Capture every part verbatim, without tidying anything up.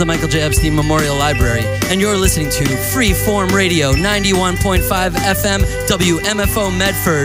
the Michael J. Epstein Memorial Library, and you're listening to Freeform Radio, ninety-one point five F M, W M F O Medford.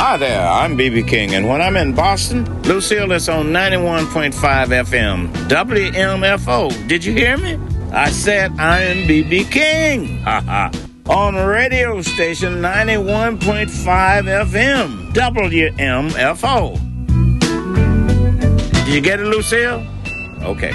Hi there, I'm B B King, and when I'm in Boston, Lucille is on ninety-one point five F M, W M F O. Did you hear me? I said I'm B B King. Ha ha. On radio station ninety-one point five F M, W M F O. Did you get it, Lucille? Okay.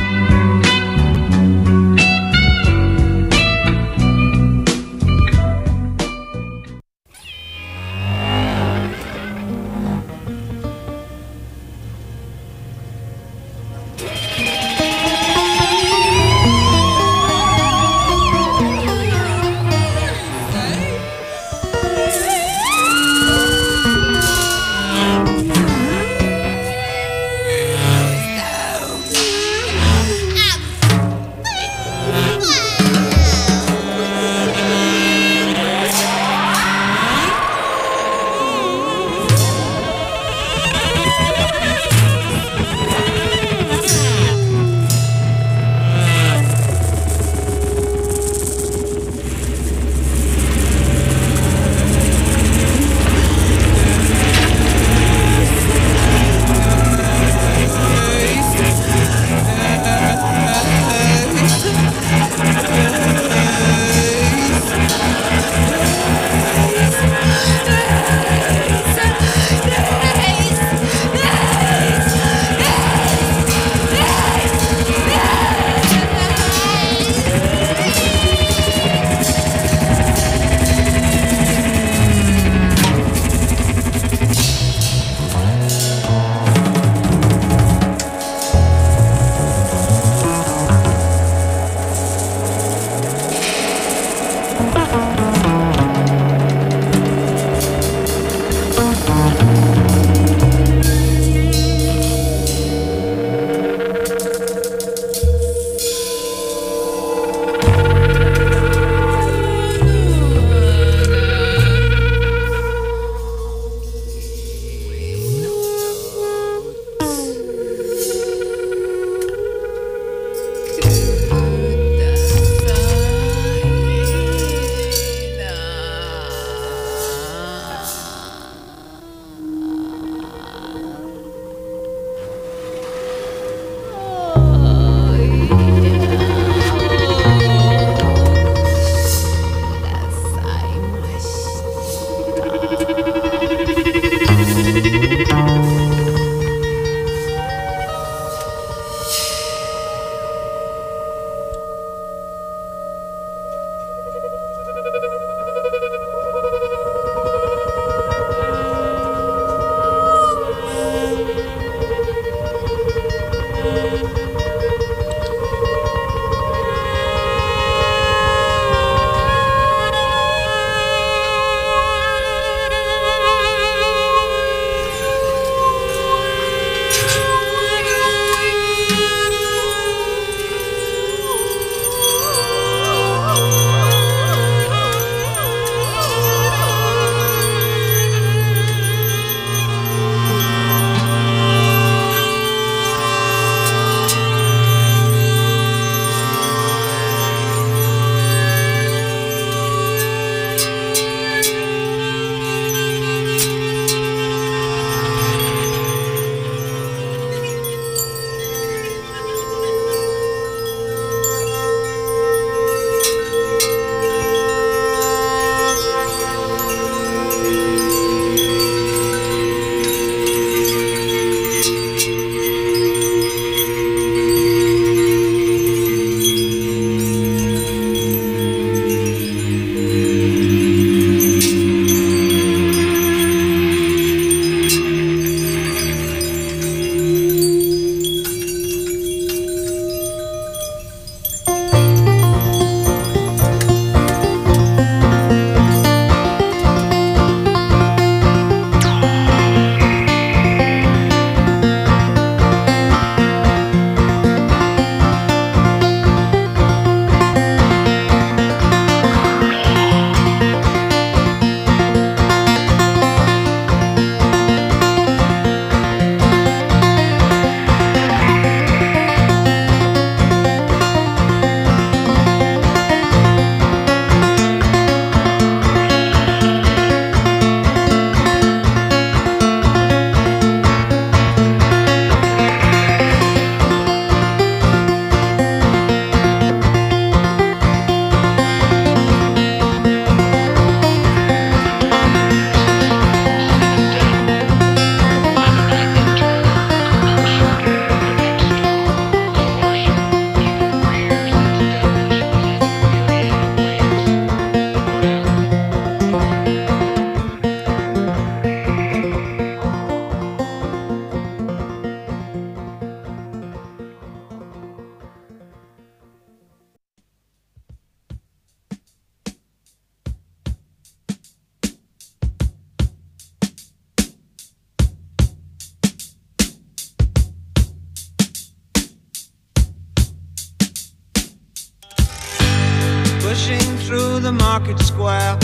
pushing through the market square.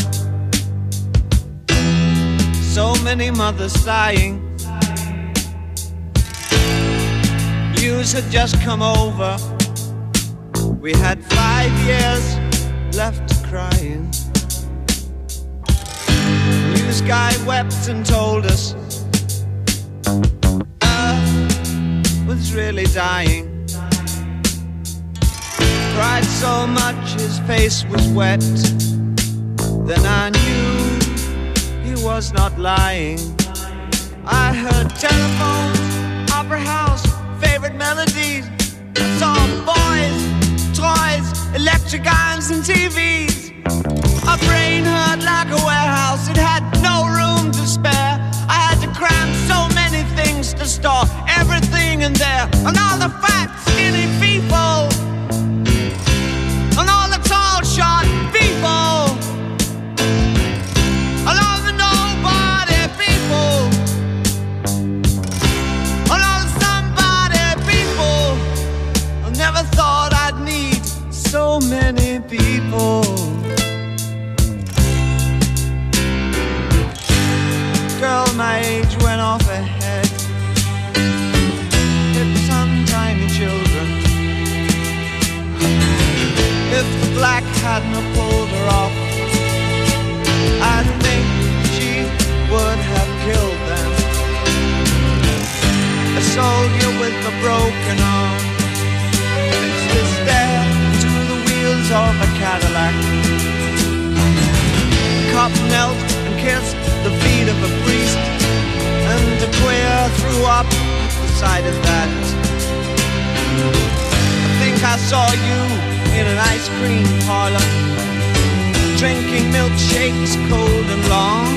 So many mothers sighing. News had just come over. We had five years left crying. News guy wept and told us Earth was really dying. Cried so much his face was wet. Then I knew he was not lying. I heard telephones, opera house, favorite melodies. I saw boys, toys, electric irons and T Vs. My brain hurt like a warehouse, it had no room to spare. I had to cram so many things to store everything in there. And all the fat, skinny people, and all the tall, short people, and all the nobody people, and all the somebody people. I never thought I'd need so many people. Girl my age went off ahead. It's some tiny children. If the black hadn't have pulled her off, I think she would have killed them. A soldier with a broken arm fixed his stare to the wheels of a Cadillac. The cop knelt and kissed the feet of a priest, and a queer threw up at the sight of that. I think I saw you in an ice cream parlor, drinking milkshakes cold and long,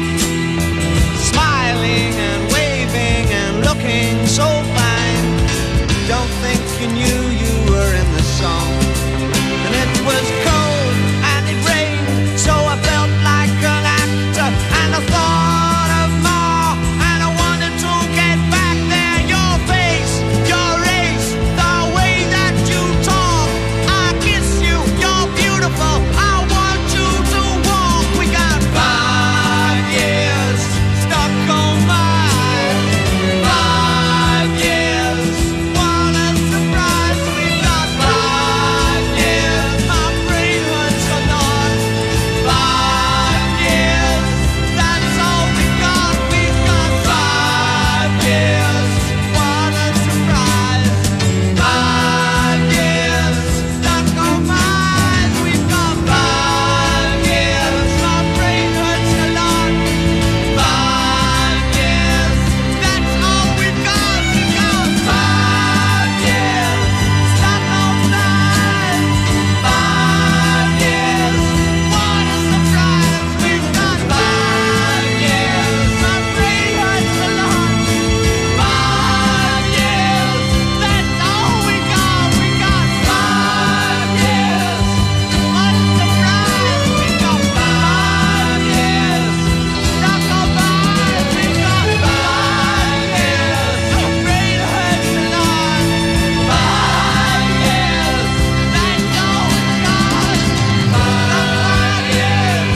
smiling and waving and looking so fine. Don't think you knew you were in the song. And it was cold and it rained, so I felt like an actor, and I thought of more, and I wanted to get back there. Your face, your race, the way that you talk, I kiss you, you're beautiful, I want you to walk. We got five years stuck on mine. Five years, what a surprise. We got five years, my brain hurts a lot. Five years, that's all we got. We got five years, what a surprise. Five years stuck on mine. We've got five years, my brain hurts a lot. Five years, that's all we've got. We got five years stuck on mine. Five years, what a surprise. We've got five years, my brain hurts a lot. Five years, that's all we got. We got five years, what a surprise. We got five years stuck on mine. We got five years, my brain hurts a lot. Five years, that's all we got. Five years,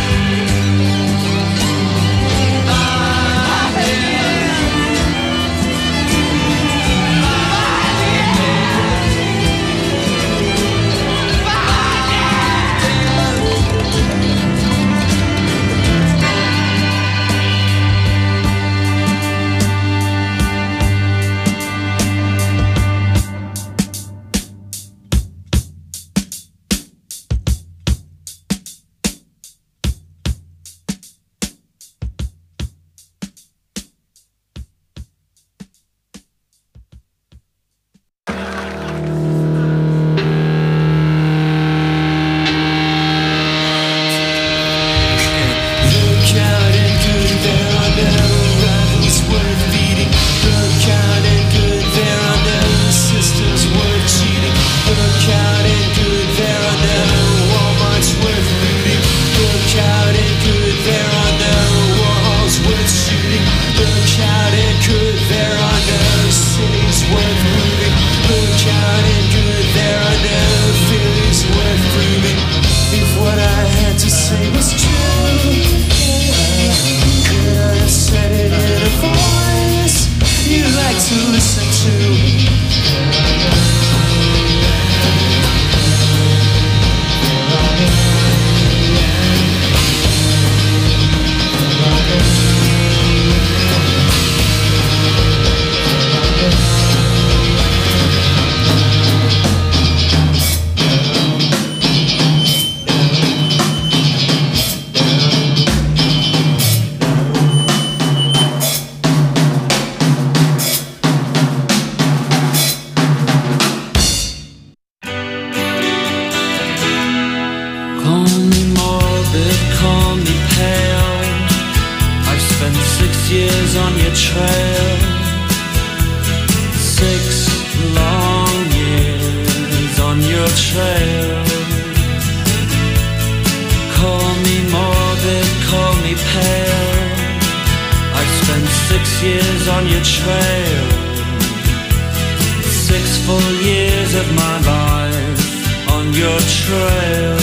five Look out and good, there are no feelings worth proving. years on your trail, six long years on your trail. Call me morbid, call me pale, I've spent six years on your trail, six full years of my life on your trail.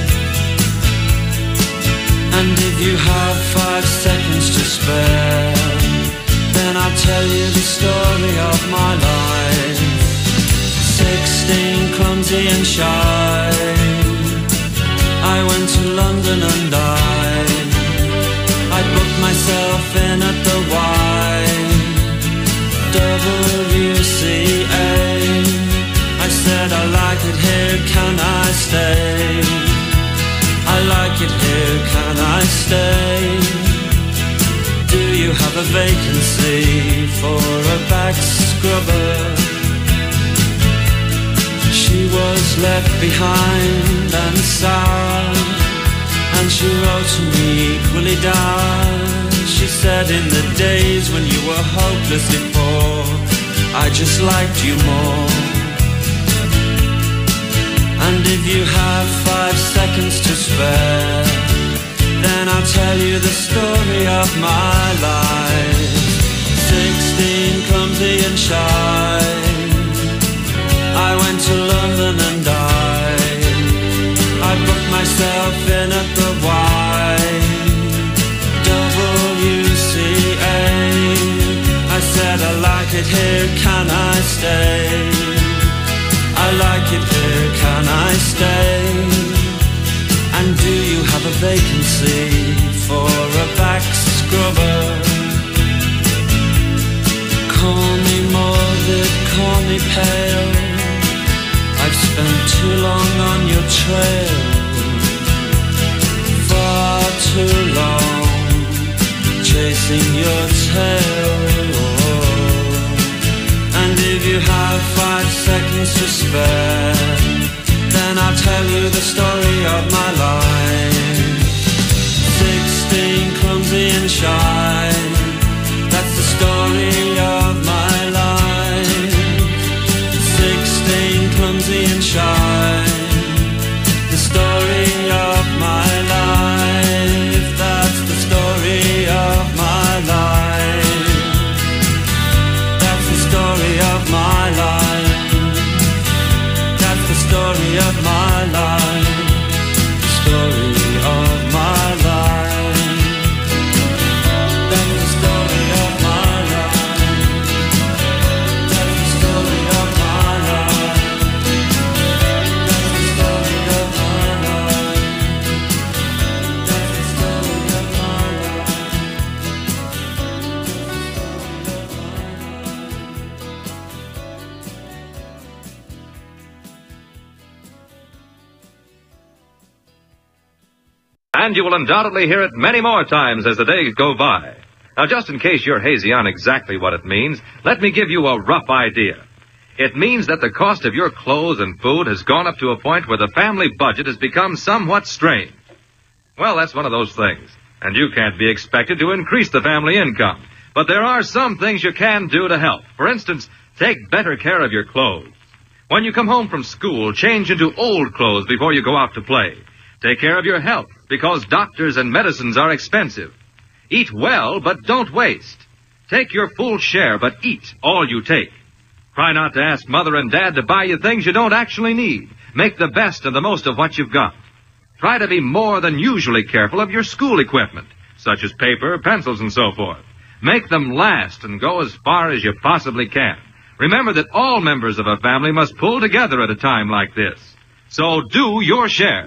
And if you have five seconds to spare, then I'll tell you the story of my life. Sixteen, clumsy and shy, I went to London and died. I booked myself in at the Y W C A. I said I like it here, can I stay? I like it here, can I stay? Do you have a vacancy for a back scrubber? She was left behind and sour, and she wrote to me equally down. She said in the days when you were hopelessly poor, I just liked you more. And if you have five seconds to spare, then I'll tell you the story of my life. Sixteen, clumsy and shy, I went to London and died. I booked myself in at the Y W C A. I said I like it here, can I stay? I like it here, can I stay? And do you have a vacancy for a back scrubber? Call me morbid, call me pale, I've spent too long on your trail, far too long chasing your tail. And if you have five seconds to spare, then I'll tell you the story of my life. Sixteen, clumsy and shy, that's the story of my life. Sixteen, clumsy and shy, the story of my life. That's the story of my life. That's the story of my life. That's the story of my life. The story of my life. That's the story of my life. That's the story of my life. That's the story of my life. That's the story of my life. And you will undoubtedly hear it many more times as the days go by. Now, just in case you're hazy on exactly what it means, let me give you a rough idea. It means that the cost of your clothes and food has gone up to a point where the family budget has become somewhat strained. Well, that's one of those things, and you can't be expected to increase the family income. But there are some things you can do to help. For instance, take better care of your clothes. When you come home from school, change into old clothes before you go out to play. Take care of your health, because doctors and medicines are expensive. Eat well, but don't waste. Take your full share, but eat all you take. Try not to ask Mother and Dad to buy you things you don't actually need. Make the best and the most of what you've got. Try to be more than usually careful of your school equipment, such as paper, pencils, and so forth. Make them last and go as far as you possibly can. Remember that all members of a family must pull together at a time like this. So do your share.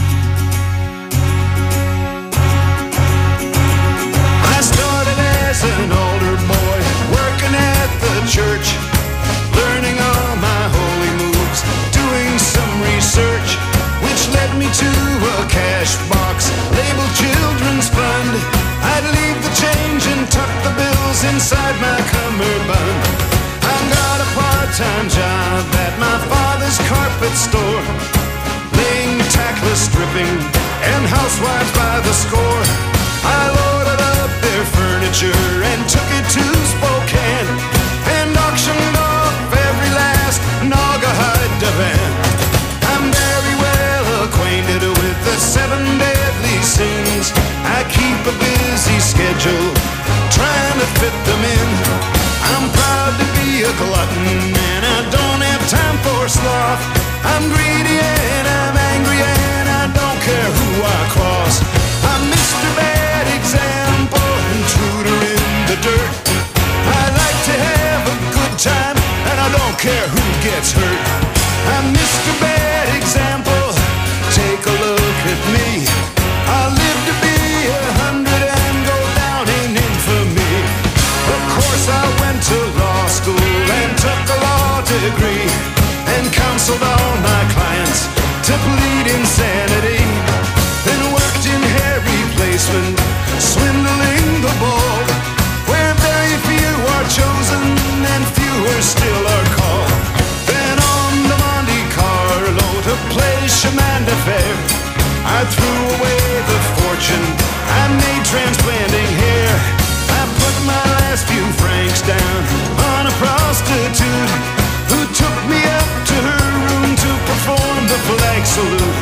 As an older boy, working at the church, learning all my holy moves, doing some research, which led me to a cash box labeled Children's Fund. I'd leave the change and tuck the bills inside my cummerbund. I've got a part-time job at my father's carpet store, laying tackless stripping and housewives by the score. I loaded up their furniture furniture and took it to Spokane and auctioned off every last Naugahyde divan. I'm very well acquainted with the seven deadly sins. I keep a busy schedule trying to fit them in. I'm proud to be a glutton and I don't have time for sloth. I'm greedy and I'm angry and I don't care who I cross. I'm Mister Bad Example, intruder in the dirt. I like to have a good time and I don't care who gets hurt. I'm Mister Bad Example, take a look at me. I live to be a hundred and go down in infamy. Of course I went to law school and took a law degree and counseled all my clients to plead insanity. Then worked in hair replacement, swindling the bold, where very few are chosen and fewer still are called. Then on to Monte Carlo to play chemin de fer. I threw away the fortune I made transplanting hair. I put my last few francs down on a prostitute who took me up to her room to perform the flag salute.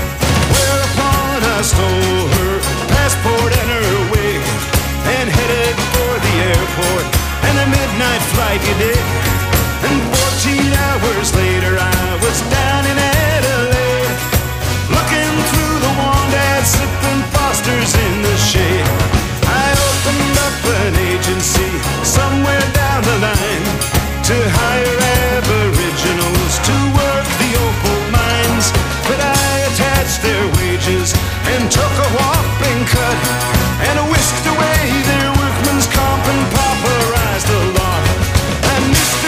Whereupon I stole her passport and her wig and headed for the airport and a midnight flight you dig. And fourteen hours later I was down in Adelaide, looking through the wand ad, sipping Foster's in the shade. I opened up an agency somewhere down the line to hire aboriginals to work the opal mines. But I attached their wages and took a whopping cut and whisked away their workman's comp and pauperized the lot. And Mister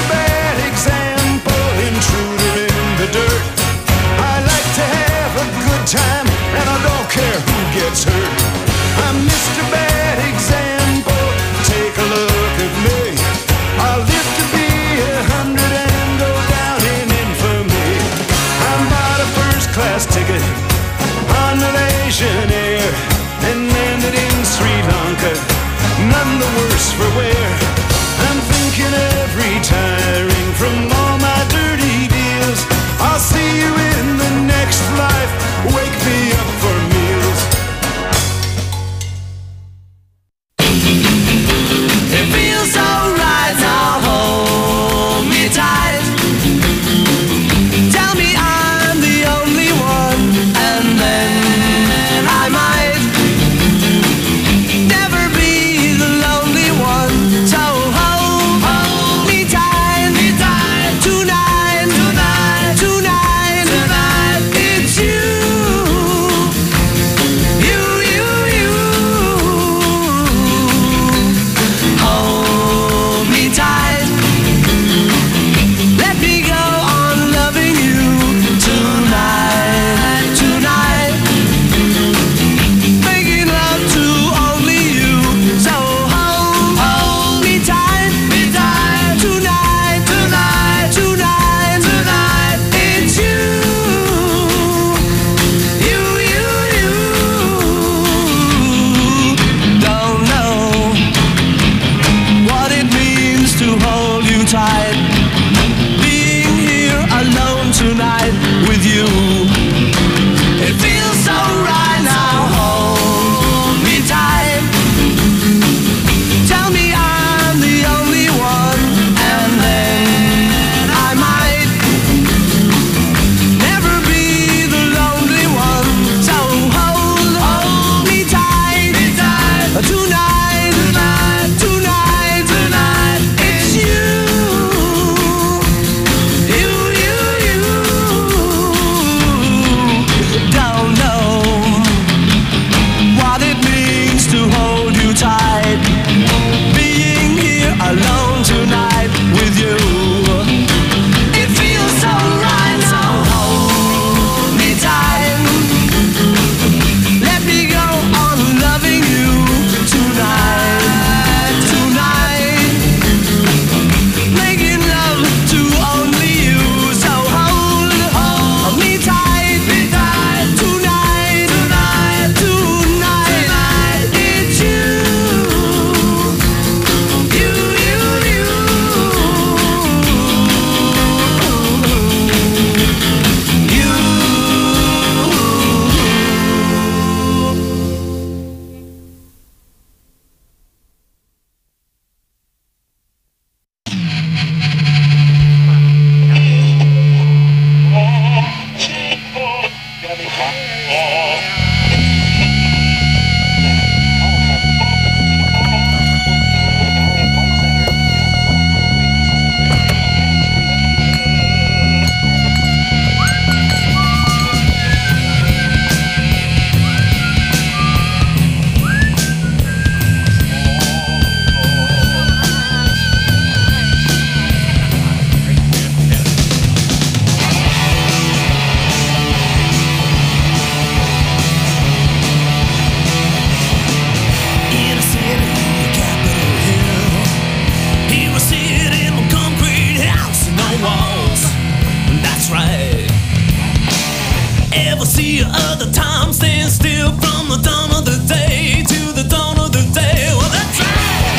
see other time stand still from the dawn of the day to the dawn of the day. Well, that's right.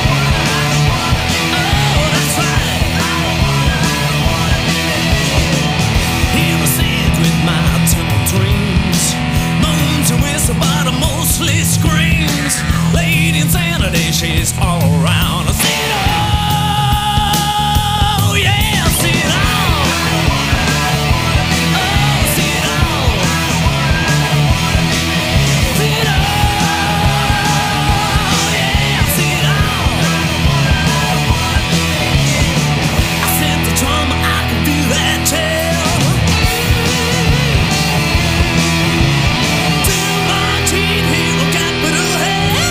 Oh, that's right. Here I sit with my temple dreams, moans and whistle, but I mostly screams. Lady insanity, she's all around. I sit oh, yeah, sit down. Oh, sit down. Sit down. Yeah, sit down. I said the drummer, I can do that too. To my teen hero, capital hell.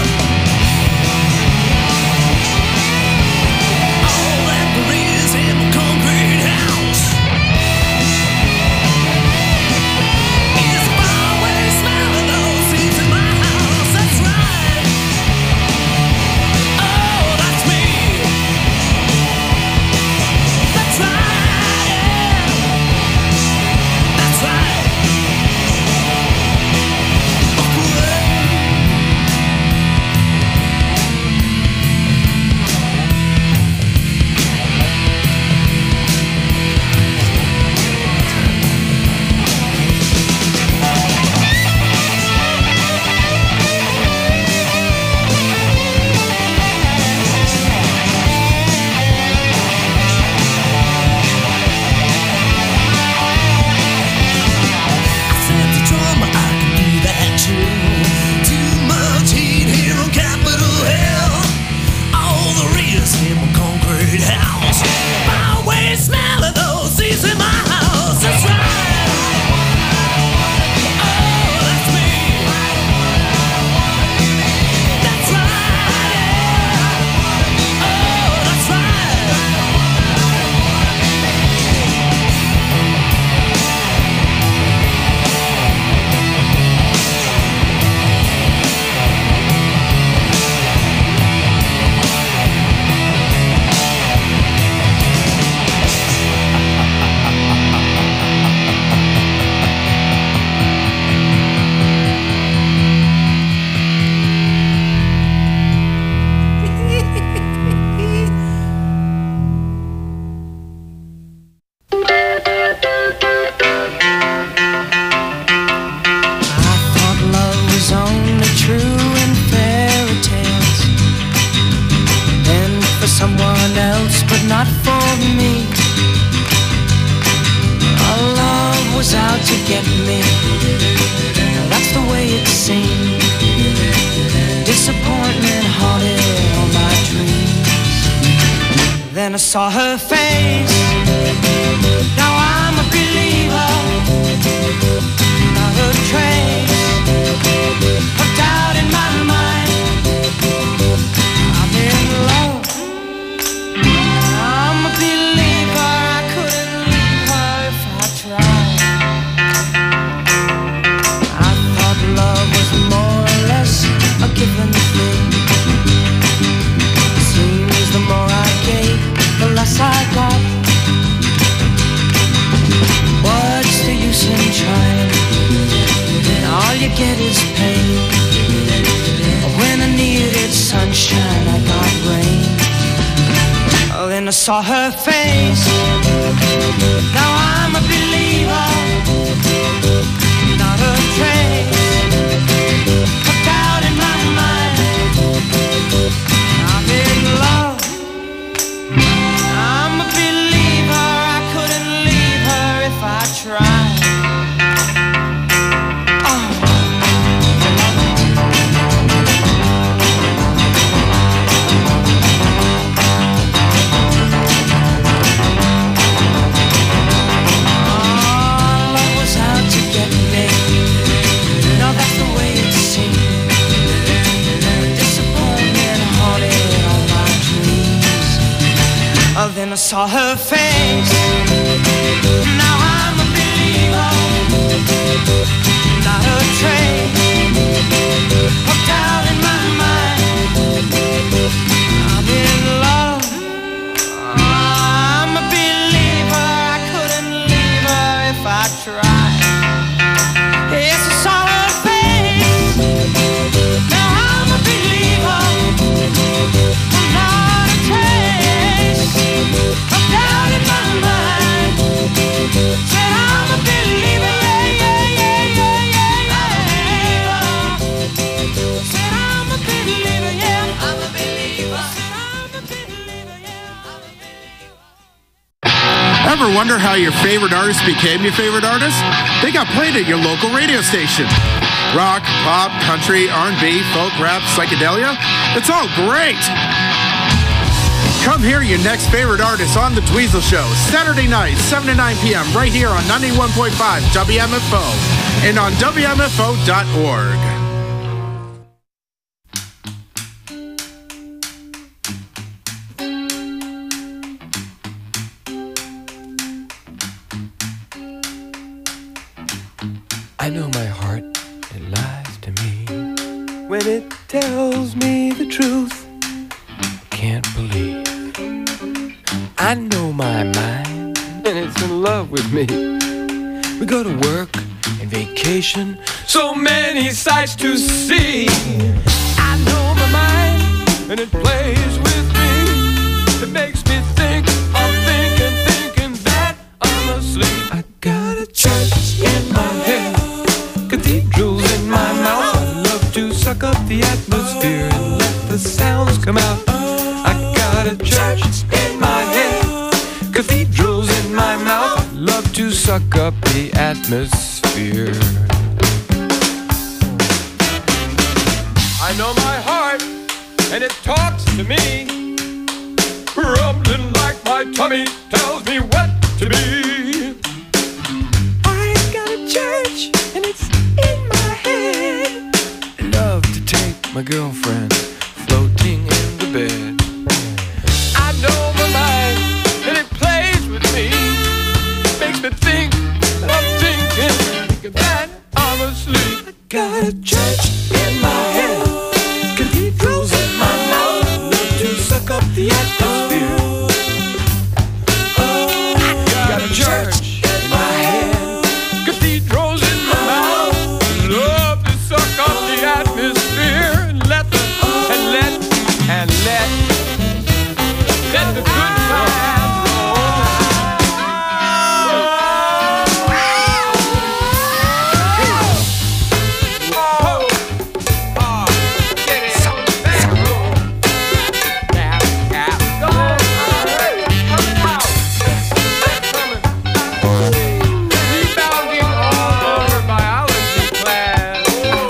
All that there is in my concrete house is the byway smell of those seats in my house. That's right. Oh, that's me. That's right. Yeah. That's right. Walk away. I said the drummer, I can do that too. Too much heat here on Capitol Hill. All there is in my concrete house. Byway smell of those seats in my house. That's right. Oh, that's me. That's right. Yeah. Oh, that's right. I thought love was only true in fairy tales, and for someone else, but not for me. Our love was out to get me. That's the way it seemed. Disappointment haunted all my dreams. Then I saw her face. Now I'm a believer. Not a trace of doubt in my mind. I'm in love. I'm a believer. I couldn't leave her if I tried. I thought love was more or less a given thing. Seems the more I gave, the less I got. What's the use in trying? All you get is pain. When I needed sunshine, I got rain. Oh, then I saw her face. Now I'm a believer. Not a trace of doubt in my mind. I'm in love. I'm a believer. I couldn't leave her if I tried. Love was out to get me. Now that's the way it seemed. Disappointment haunted all my dreams. Oh, then I saw her face. Now I'm a believer. Not a trace of doubt in my mind. I'm in love. I'm a believer. I couldn't leave her if I tried. Yeah. Ever wonder how your favorite artist became your favorite artist? They got played at your local radio station. Rock, pop, country, R and B, folk, rap, psychedelia. It's all great. Come hear your next favorite artist on The Dweezil Show, Saturday night, seven to nine p.m. right here on ninety-one point five W M F O and on W M F O dot org. I know my heart, it lies to me when it tells me the truth. I can't believe. I know my mind, and it's in love with me. We go to work and vacation, so many sights to see. I know my mind, and it plays with me. It makes me think, I'm thinking, thinking that I'm asleep. I got a church in my head, cathedrals in my mouth. I love to suck up the atmosphere and let the sounds come out. I got a church in my head, cathedrals in my mouth. I love to suck up the atmosphere. I know my heart, and it talks to me, rumbling like my tummy tells me what to be. I got a church, and it's in my head. I love to take my girlfriend floating in the bed. I know my mind, and it plays with me. Makes me think that I'm thinking, thinking that I'm asleep. I got a church in my head, cathedrals in my mouth. Love to suck up the atmosphere. I got a church in my head, cathedrals in my mouth. Love to suck up the atmosphere and let the and let and let let the good times roll. Oh, oh, get it back roll. Tap, tap, go. Coming out. Coming. Rebounding all over biology class.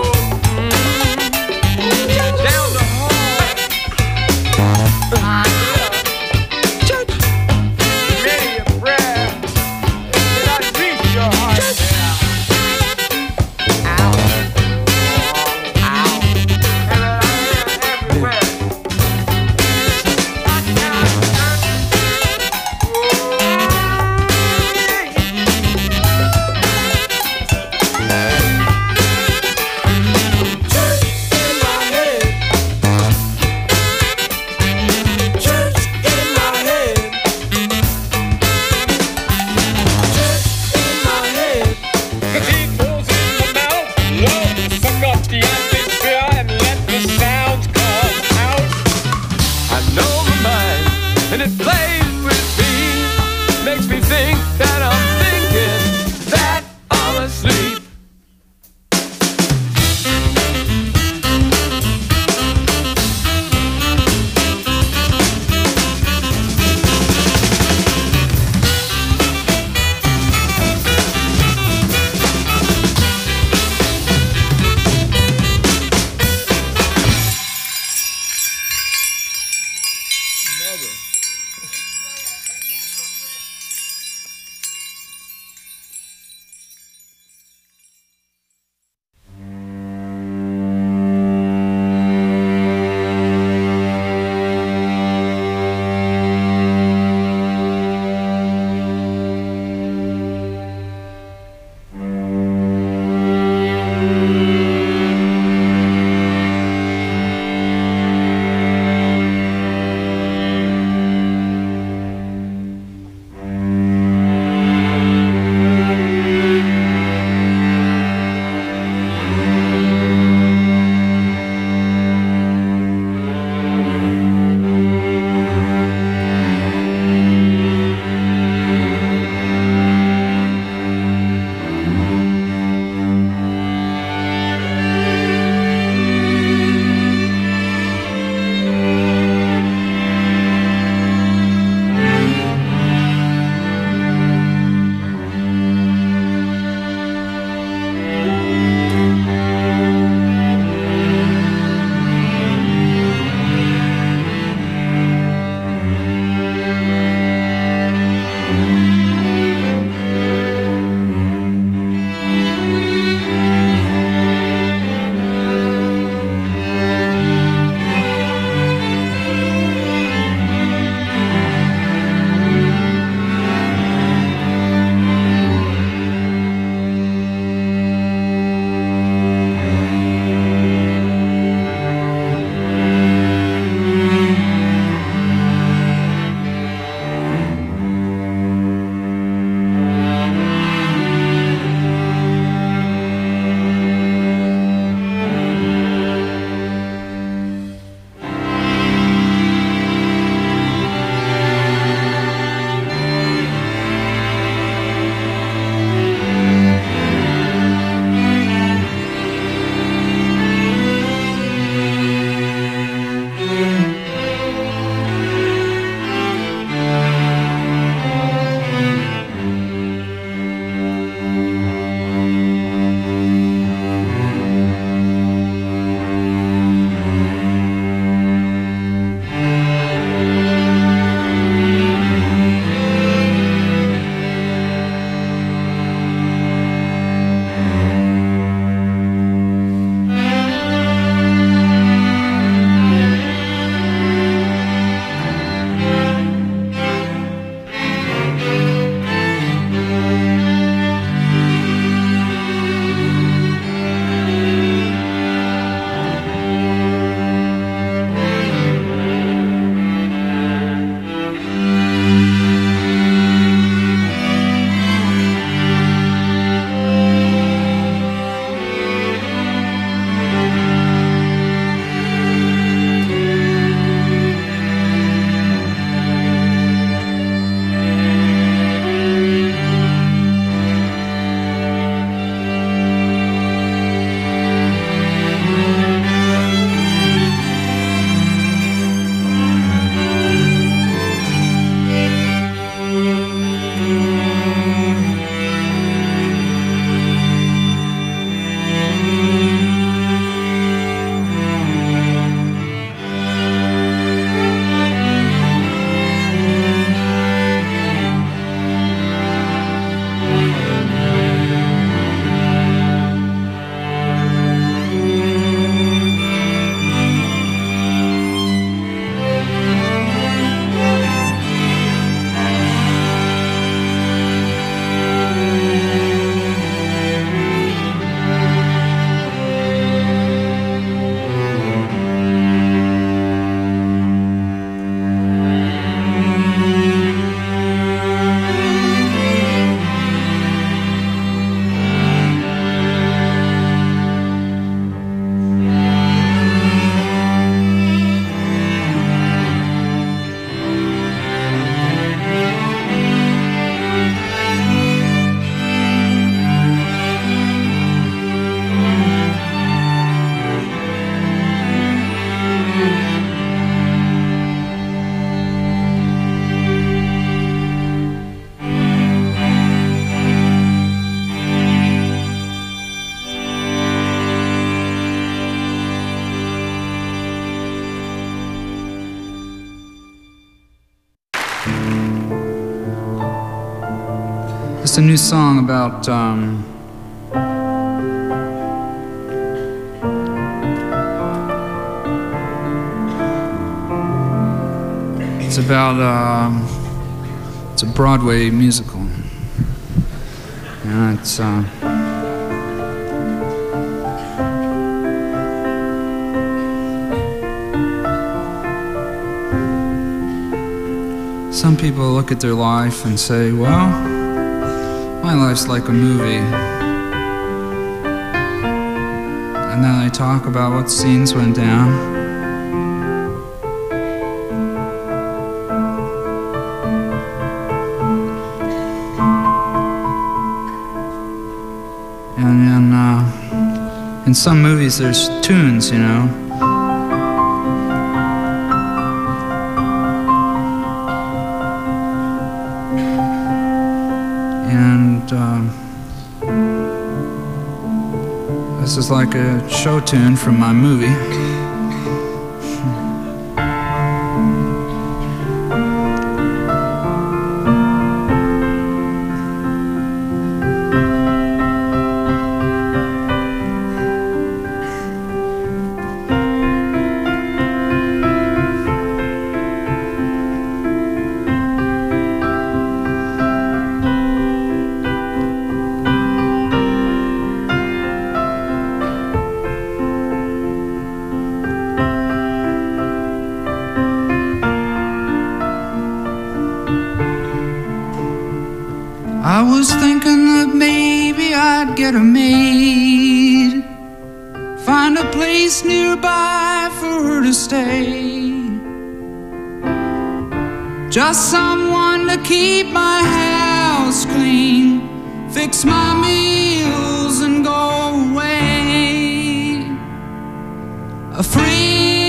Mm. Down the hall. Many a prayer that I reach your heart. Ow. Ow. Everywhere. Church in my head. Church in my head. Church in my head. Cathedrals in my mouth. Love to suck up the atmosphere and let the sounds come out. I know my mind, and it plays with me. Makes me think that I'm thinking that I'm asleep. It's a new song about um, it's about um, it's a Broadway musical, and it's uh, some people look at their life and say, well, my life's like a movie. And then they talk about what scenes went down. And then, uh, in some movies there's tunes, you know. And um, this is like a show tune from my movie. I was thinking that maybe I'd get a maid, find a place nearby for her to stay, just someone to keep my house clean, fix my meals and go away. A free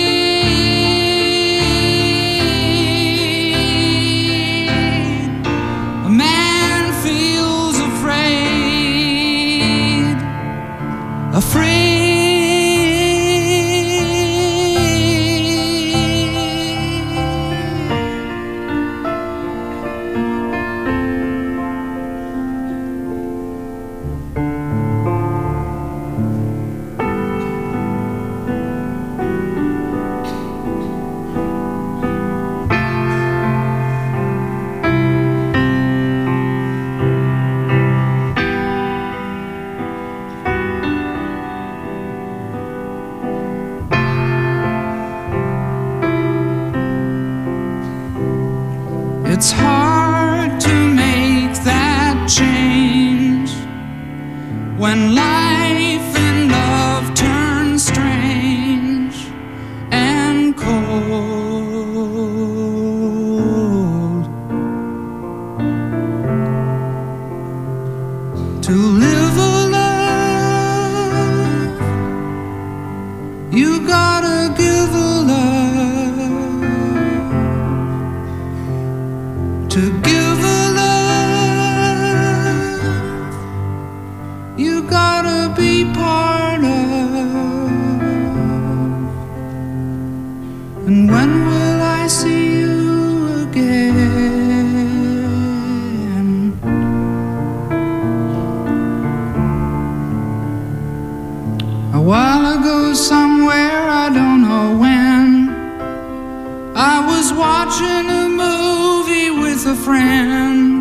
afraid. It's hard to make that change when life and love turn strange and cold. To live a life, you gotta give a love. To give a love, you gotta be part of. And when will I see you again? A while ago somewhere, I don't know when, I was watching a movie with a friend.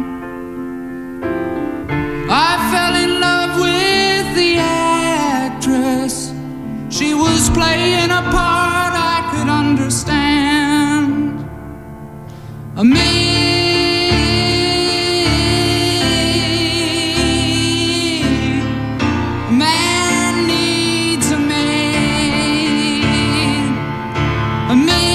I fell in love with the actress. She was playing a part I could understand. A maid, a man needs a maid, a maid.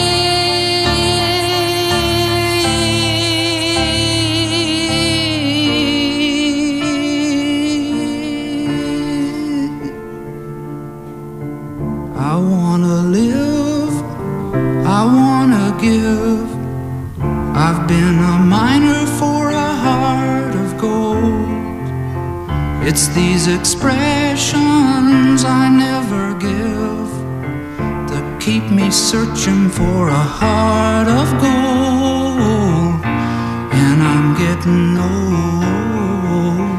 I wanna live, I wanna give. I've been a miner for a heart of gold. It's these expressions I never give that keep me searching for a heart of gold. And I'm getting old.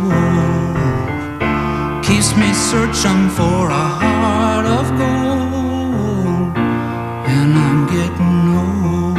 keeps me searching for a heart of gold. And I'm getting old.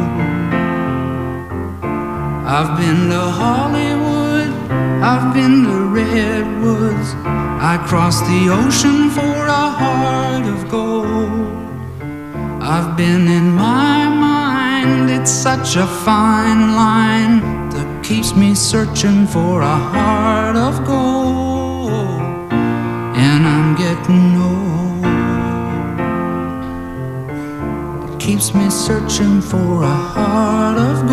I've been to Hollywood, I've been to Redwoods, I crossed the ocean for a heart of gold. I've been in my mind, it's such a fine line that keeps me searching for a heart of gold. And I'm getting old. It keeps me searching for a heart of gold.